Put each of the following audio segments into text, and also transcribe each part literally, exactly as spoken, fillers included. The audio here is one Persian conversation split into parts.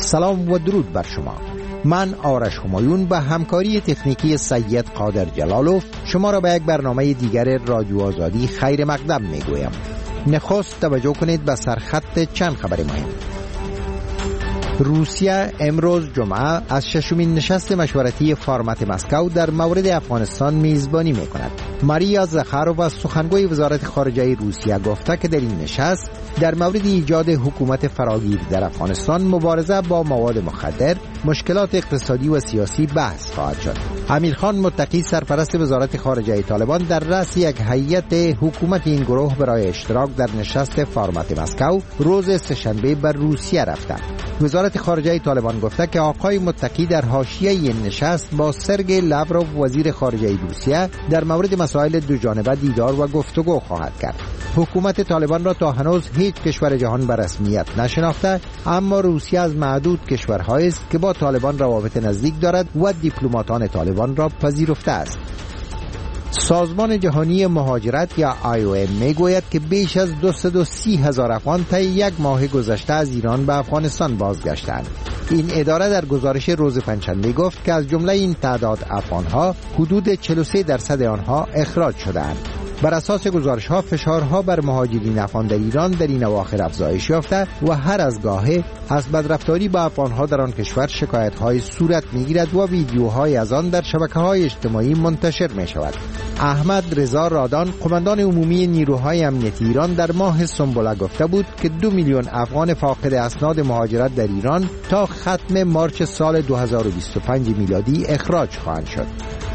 سلام و درود بر شما. من آرش همایون به همکاری تکنیکی سید قادر جلالوف شما را به یک برنامه دیگر رادیو آزادی خیر مقدم می گویم. نخست توجه کنید به سرخط چند خبر مهم. روسیه امروز جمعه از ششمین نشست مشورتی فرمت مسکو در مورد افغانستان میزبانی می کند. ماریا زخارووا سخنگوی وزارت خارجه روسیه گفته که در این نشست در مورد ایجاد حکومت فراگیر در افغانستان، مبارزه با مواد مخدر، مشکلات اقتصادی و سیاسی بحث خواهد شد. امیرخان متقی سرپرست وزارت خارجه طالبان در رأس یک هیئت حکومت این گروه برای اشتراک در نشست فرمت مسکو روز سه‌شنبه بر روسیه رفته. وزارت خارجه طالبان گفته که آقای متقی در حاشیه این نشست با سرگئی لاوروف وزیر خارجه روسیه در مورد مسائل دو جانبه دیدار و گفتگو خواهد کرد. حکومت طالبان را تا هنوز هیچ کشور جهان به رسمیت نشناخته، اما روسیه از معدود کشورهایی است که با طالبان روابط نزدیک دارد و دیپلماتان طالبان را پذیرفته است. سازمان جهانی مهاجرت یا آی او ام میگوید که بیش از دویست و سی هزار افغان طی یک ماه گذشته از ایران به افغانستان بازگشتند. این اداره در گزارش روز پنجشنبه گفت که از جمله این تعداد افغانها حدود چهل و سه درصد آنها اخراج شدند. بر اساس گزارش ها فشارها بر مهاجرین افغان در ایران در این اواخر افزایش یافته و هر از گاهی از بدرفتاری با افغانها در آن کشور شکایت های صورت میگیرد و ویدیوهای از آن در شبکه های اجتماعی منتشر می شود. احمد رضا رادان، قماندان عمومی نیروهای امنیتی ایران، در ماه سنبله گفته بود که دو میلیون افغان فاقد اسناد مهاجرت در ایران تا ختم مارچ سال دو هزار و بیست و پنج میلادی اخراج خواهند شد.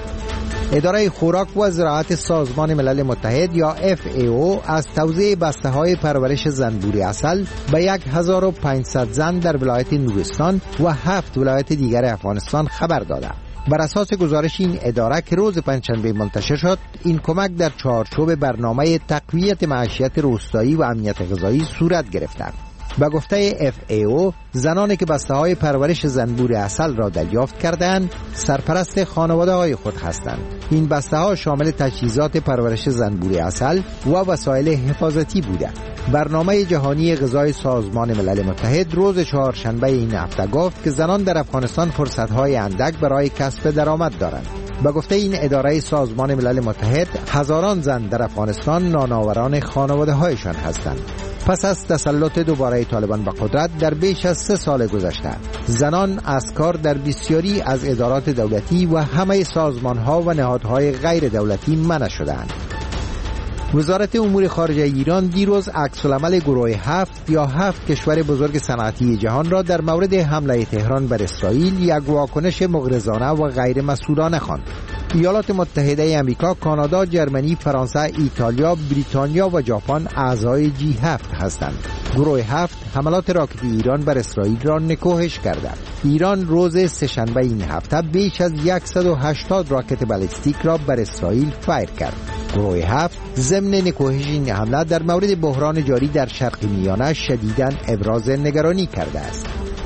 اداره خوراک و زراعت سازمان ملل متحد یا اف ای او از توزیع بسته‌های پرورش زنبور عسل به یک هزار و پانصد زن در ولایت نورستان و هفت ولایت دیگر افغانستان خبر داده. بر اساس گزارش این اداره که روز پنجشنبه منتشر شد، این کمک در چارچوب برنامه تقویت معیشت روستایی و امنیت غذایی صورت گرفته. با گفته اف ای او، زنانی که بسته‌های پرورش زنبور عسل را دریافت کردند سرپرست خانواده‌های خود هستند. این بسته‌ها شامل تجهیزات پرورش زنبور عسل و وسایل حفاظتی بوده. برنامه جهانی غذای سازمان ملل متحد روز چهارشنبه این هفته گفت که زنان در افغانستان فرصت‌های اندک برای کسب درآمد دارند. با گفته این اداره سازمان ملل متحد، هزاران زن در افغانستان نانآوران خانواده‌هایشان هستند. پس از تسلط دوباره طالبان به قدرت در بیش از سه سال گذشته، زنان از کار در بسیاری از ادارات دولتی و همه سازمان‌ها و نهادهای غیر دولتی منع شدند. وزارت امور خارجه ایران دیروز عکس‌العمل گروه هفت یا هفت کشور بزرگ صنعتی جهان را در مورد حمله تهران بر اسرائیل یک واکنش مغرضانه و غیر مسئولانه خواند. ایالات متحده آمریکا، کانادا، جرمنی، فرانسه، ایتالیا، بریتانیا و ژاپن اعضای جی هفت هستند. گروه هفت حملات راکتی ایران بر اسرائیل را نکوهش کرده. ایران روز سه‌شنبه این هفته بیش از صد و هشتاد راکت بالستیک را بر اسرائیل فایر کرد. گروه هفت ضمن نکوهش این حمله در مورد بحران جاری در شرق میانه شدیداً ابراز نگرانی کرده است.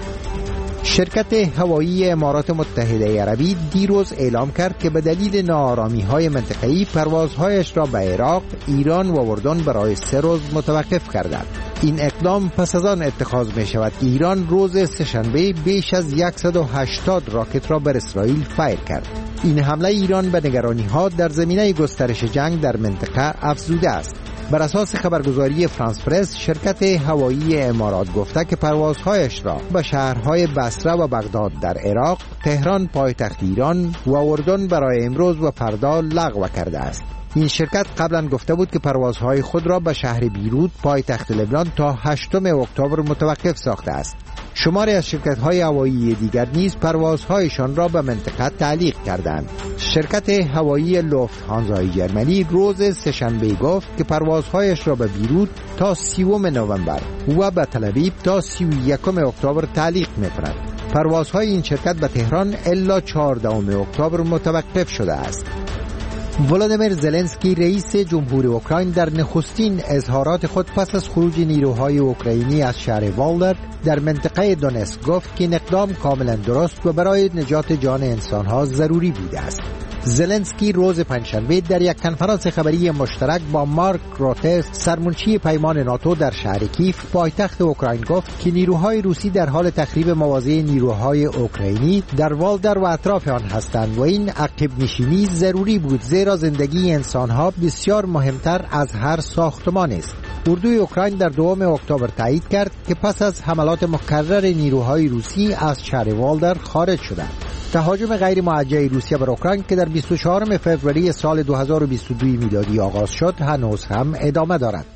شرکت هوایی امارات متحده عربی دیروز اعلام کرد که به دلیل ناآرامی‌های منطقه‌ای پروازهایش را به عراق، ایران و اردن برای سه روز متوقف کردند. این اقدام پس از آن اتخاذ می شود که ایران روز سه‌شنبه بیش از صد و هشتاد راکت را بر اسرائیل فایر کرد. این حمله ایران به نگرانی‌ها در زمینه گسترش جنگ در منطقه افزوده است. بر اساس خبرگزاری فرانس پرس، شرکت هوایی امارات گفته که پروازهایش را به شهرهای بصره و بغداد در عراق، تهران پایتخت ایران و اردن برای امروز و فردا لغو کرده است. این شرکت قبلا گفته بود که پروازهای خود را به شهر بیروت پایتخت لبنان تا هشتم اکتبر متوقف ساخته است. شماری از شرکت‌های هوایی دیگر نیز پروازهایشان را به منطقه تعلیق کردند. شرکت هوایی لوفت‌هانزای جرمنی روز سه‌شنبه گفت که پروازهایش را به بیروت تا سیوم نوامبر و به تل‌آویو تا سی و یکم اکتبر تعلیق می‌کند. پروازهای این شرکت به تهران الا چهاردهم اکتبر متوقف شده است. ولادیمیر زلنسکی رئیس جمهور اوکراین در نخستین اظهارات خود پس از خروج نیروهای اوکراینی از شهر والدر در منطقه دونتسک گفت که این اقدام کاملا درست و برای نجات جان انسانها ضروری بوده است. زلنسکی روز پنجشنبه در یک کنفرانس خبری مشترک با مارک روته سرمنشی پیمان ناتو در شهر کیف پایتخت اوکراین گفت که نیروهای روسی در حال تخریب مواضع نیروهای اوکراینی در والدر و اطراف آن هستند و این عقب نشینی ضروری بود، زیرا زندگی انسانها بسیار مهمتر از هر ساختمان است. اردوی اوکراین در دوم اکتبر تایید کرد که پس از حملات مکرر نیروهای روسی از شهر والدر خارج شدند. تهاجم غیر موجه روسیه بر اوکراین که در بیست و چهارم فوریه سال دو هزار و بیست و دو میلادی آغاز شد هنوز هم ادامه دارد.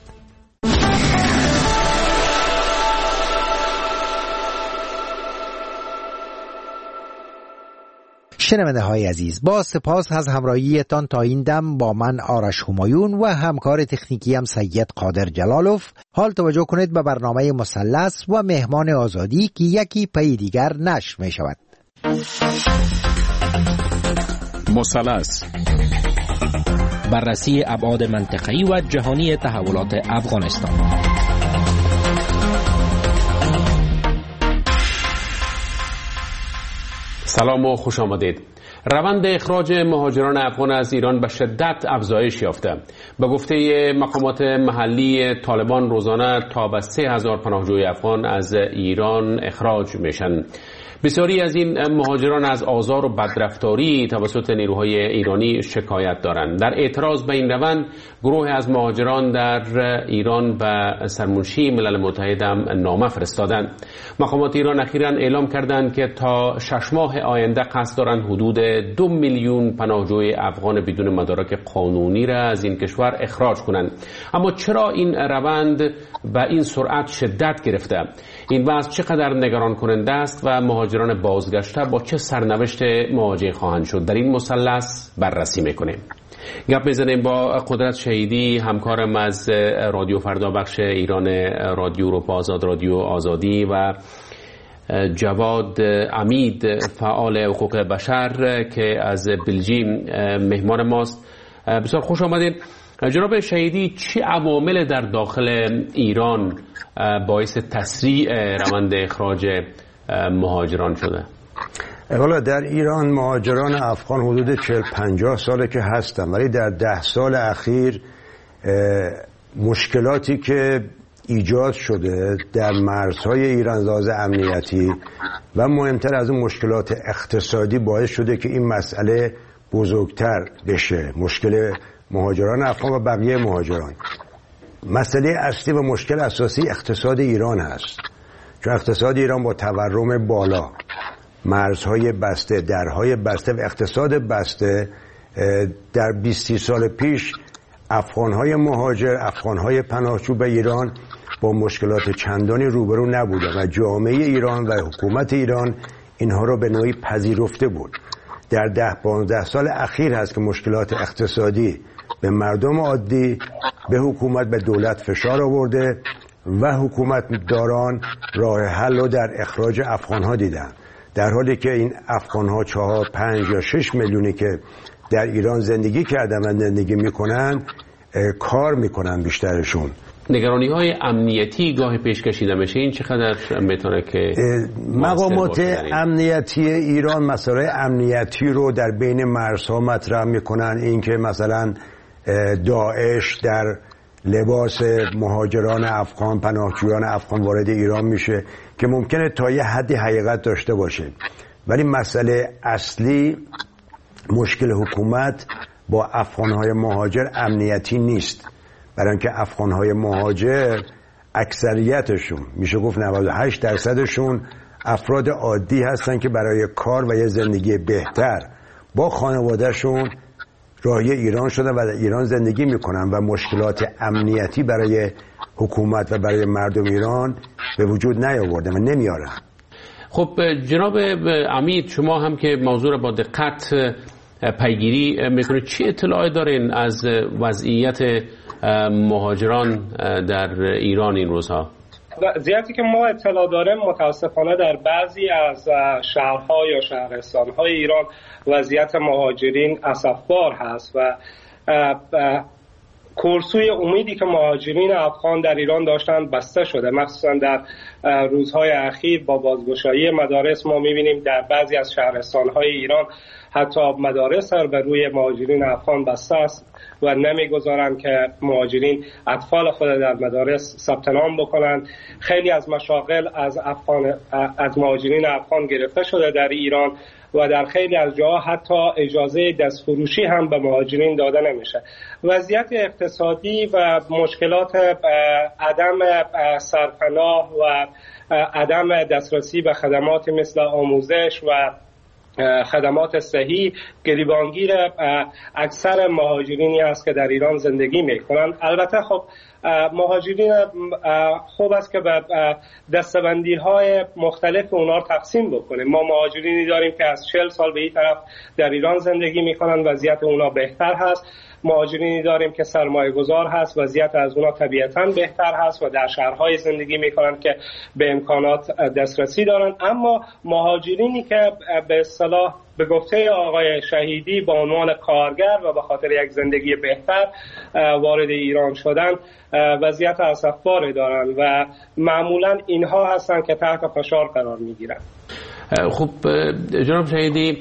شنونده های عزیز، با سپاس از همراهیتان تا این دم با من آرش همایون و همکار تکنیکی هم سید قادر جلالوف. حال توجه کنید به برنامه مثلث و مهمان آزادی که یکی پی دیگر نشر می شود. مثلث، بررسی ابعاد منطقه‌ای و جهانی تحولات افغانستان. سلام و خوش آمدید. روند اخراج مهاجران افغان از ایران به شدت افزایش یافته. به گفته مقامات محلی طالبان روزانه تا به سه هزار پناهجوی افغان از ایران اخراج میشن. بسیاری از این مهاجران از آزار و بدرفتاری توسط نیروهای ایرانی شکایت دارند. در اعتراض به این روند گروه از مهاجران در ایران به سرمنشی ملل متحد هم نامه فرستادند. مقامات ایران اخیراً اعلام کردند که تا شش ماه آینده قصد دارند حدود دو میلیون پناهجوی افغان بدون مدارک قانونی را از این کشور اخراج کنند. اما چرا این روند به این سرعت شدت گرفته؟ این وضع چقدر نگران کننده است و مهاجران بازگشته با چه سرنوشت مواجه خواهند شد؟ در این مثلث بررسی میکنیم. گپ میزنیم با قدرت شهیدی، همکارم از رادیو فردا بخش ایران رادیو اروپا آزاد، رادیو آزادی، و جواد امید، فعال حقوق بشر که از بلژیم مهمان ماست. بسیار خوش آمدید. جناب شهیدی، چه عوامل در داخل ایران باعث تسریع روند اخراج مهاجران شده؟ والا در ایران مهاجران افغان حدود چهل پنجاه ساله که هستن، ولی در ده سال اخیر مشکلاتی که ایجاد شده در مرزهای ایران لحاظ امنیتی و مهمتر از اون مشکلات اقتصادی باعث شده که این مسئله بزرگتر بشه. مشکل مهاجران افغان و بقیه مهاجران، مسئله اصلی و مشکل اساسی اقتصاد ایران هست، چون اقتصاد ایران با تورم بالا، مرزهای بسته، درهای بسته و اقتصاد بسته، در بیست سال پیش افغانهای مهاجر، افغانهای پناهجو به ایران با مشکلات چندانی روبرو نبودند و جامعه ایران و حکومت ایران اینها رو به نوعی پذیرفته بود. در ده پانزده سال اخیر هست که مشکلات اقتصادی به مردم عادی، به حکومت، به دولت فشار آورده و حکومت داران راه حل رو در اخراج افغانها دیدن، در حالی که این افغانها چهار پنج یا شش میلیونی که در ایران زندگی کردن و زندگی میکنن کار میکنن بیشترشون. نگرانی های امنیتی گاهی پیش کشیده میشه، این چقدر میتونه که مقامات امنیتی ایران مسائل امنیتی رو در بین مرزها مطرح میکنن، این که مثلا داعش در لباس مهاجران افغان، پناهجویان افغان وارد ایران میشه که ممکنه تا یه حدی حقیقت داشته باشه، ولی مسئله اصلی مشکل حکومت با افغانهای مهاجر امنیتی نیست، برای اینکه افغانهای مهاجر اکثریتشون میشه گفت نود و هشت درصدشون افراد عادی هستن که برای کار و یه زندگی بهتر با خانوادهشون راهی ایران شدن و در ایران زندگی میکنن و مشکلات امنیتی برای حکومت و برای مردم ایران به وجود نیاوردن و نمیارن. خب جناب امید، شما هم که موضوع را با دقت پیگیری میکنید، چی اطلاعی دارین از وضعیت مهاجران در ایران این روزها؟ وضعیتی که ما اطلاع داریم متاسفانه در بعضی از شهرها یا شهرستانهای ایران وضعیت مهاجرین اسفبار هست و کورسوی امیدی که مهاجرین افغان در ایران داشتند بسته شده. مخصوصا در روزهای اخیر با بازگشایی مدارس ما میبینیم در بعضی از شهرستانهای ایران حتی مدارس بر روی مهاجرین افغان بسته است و نمیگذارند که مهاجرین اطفال خود در مدارس ثبت نام بکنند. خیلی از مشاغل از افغان از مهاجرین افغان گرفته شده در ایران و در خیلی از جاها حتی اجازه دستفروشی هم به مهاجرین داده نمیشه. وضعیت اقتصادی و مشکلات عدم سرپناه و عدم دسترسی به خدمات مثل آموزش و خدمات صحی گریبانگیر اکثر مهاجرینی است که در ایران زندگی میکنند. البته خب مهاجرین خوب است که به دستبندی های مختلف اونا رو تقسیم بکنیم. ما مهاجرینی داریم که از چهل سال به این طرف در ایران زندگی میکنند، وضعیت اونا بهتر هست. مهاجرینی داریم که سرمایه گذار هست، وضعیت از اونا طبیعتاً بهتر هست و در شهرهای زندگی میکنند که به امکانات دسترسی دارند. اما مهاجرینی که به اصطلاح به گفته آقای شهیدی با عنوان کارگر و به خاطر یک زندگی بهتر وارد ایران شدن وضعیت اسفباری دارند و معمولاً اینها هستند که تحت فشار قرار میگیرند. خب جناب شهیدی،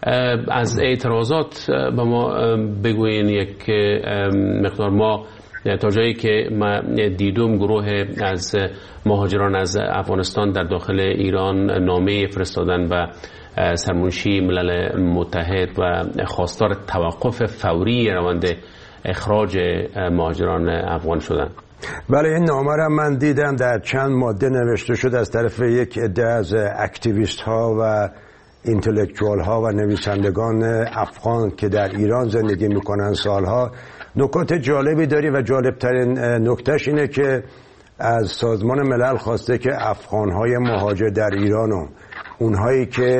از اعتراضات به ما بگوین یک مقدار. ما تا جایی که ما دیدم گروه از مهاجران از افغانستان در داخل ایران نامه فرستادن و سرمنشی ملل متحد و خواستار توقف فوری روند اخراج مهاجران افغان شدن. بله، این نامه را من دیدم، در چند ماده نوشته شد از طرف یک عده از اکتیویست ها و اینتלקچوال ها و نویسندگان افغان که در ایران زندگی میکنن سالها. نکات جالبی داری و جالبترین نکتهش اینه که از سازمان ملل خواسته که افغان های مهاجر در ایران و اونهایی که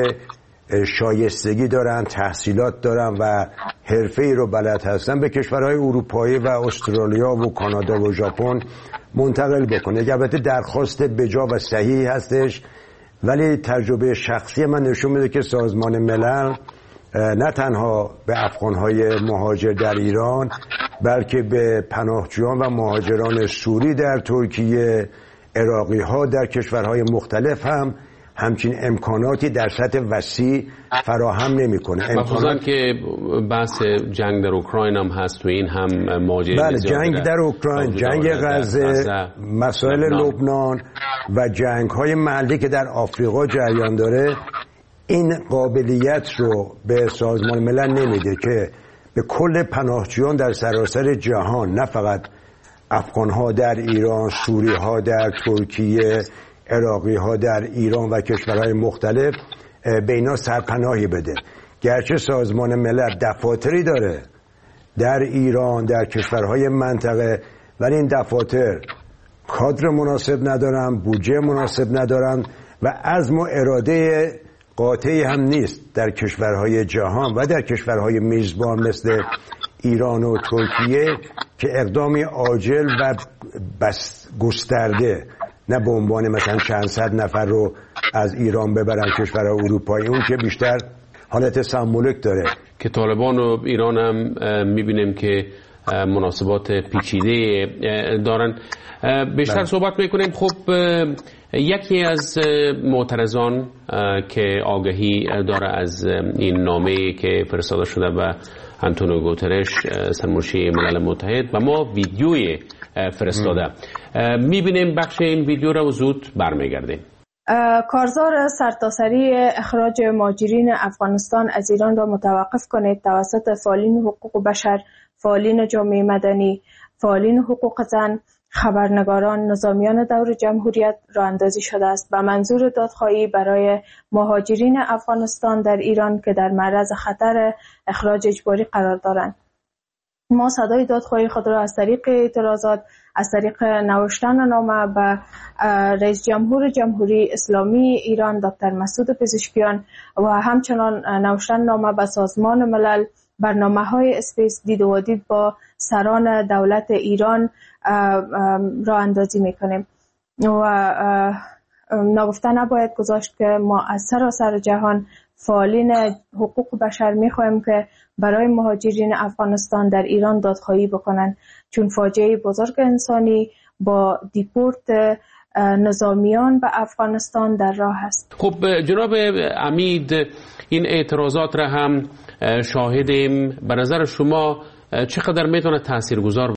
شایستگی دارن، تحصیلات دارن و حرفه‌ای رو بلد هستن به کشورهای اروپایی و استرالیا و کانادا و ژاپن منتقل بکنه. البته درخواست بجا و صحیح هستش، ولی تجربه شخصی من نشون میده که سازمان ملل نه تنها به افغانهای مهاجر در ایران بلکه به پناهجویان و مهاجران سوری در ترکیه، عراقی ها در کشورهای مختلف هم همچین امکاناتی در سطح وسیع فراهم نمیکنه. امکانات که بحث جنگ در اوکراین هم هست و این هم مهاجرین. بله، جنگ در اوکراین، جنگ غزه، مسائل لبنان و جنگ های محلی که در آفریقا جریان داره این قابلیت رو به سازمان ملل نمیده که به کل پناهجویان در سراسر جهان، نه فقط افغان ها در ایران، سوری ها در ترکیه، عراقی ها در ایران و کشورهای مختلف، به اینا سرپناهی بده. گرچه سازمان ملل دفاتری داره در ایران، در کشورهای منطقه، ولی این دفاتر کادر مناسب ندارن، بودجه مناسب ندارن و عزم و اراده قاطعی هم نیست در کشورهای جهان و در کشورهای میزبان مثل ایران و ترکیه که اقدامی عاجل و بس گسترده، نه به عنوان مثلا چند صد نفر رو از ایران ببرن کشورهای اروپایی، اون که بیشتر حالت سمبولیک داره. که طالبان و ایران هم میبینیم که مناسبات پیچیده دارن. بیشتر بله. صحبت میکنیم. خب یکی از معترضان که آگاهی داره از این نامه که فرستاده شده به آنتونیو گوترش سرمنشی ملل متحد و ما ویدیوی فرستاده میبینیم. بخش این ویدیو را زود برمیگردیم. کارزار سرتاسری اخراج مهاجرین افغانستان از ایران را متوقف کنید توسط فعالین حقوق بشر، فعالین جامعه مدنی، فعالین حقوق زن، خبرنگاران، نظامیان دور جمهوریت راه اندازی شده است به منظور دادخواهی برای مهاجرین افغانستان در ایران که در معرض خطر اخراج اجباری قرار دارند. ما صدای دادخواهی خود را از طریق اعتراضات، از طریق نوشتن نامه به رئیس جمهور جمهوری اسلامی ایران دکتر مسعود پزشکیان و همچنان نوشتن نامه به سازمان ملل، برنامه‌های اسپیس دید و دید با سران دولت ایران راه اندازی میکنیم و نگفته نباید گذاشت که ما از سراسر جهان فعالین حقوق بشر میخوایم که برای مهاجرین افغانستان در ایران دادخواهی بکنن، چون فاجعه بزرگ انسانی با دیپورت نظامیان به افغانستان در راه است. خب جناب عمید، این اعتراضات را هم شاهدیم. به نظر شما چقدر میتونه تاثیرگذار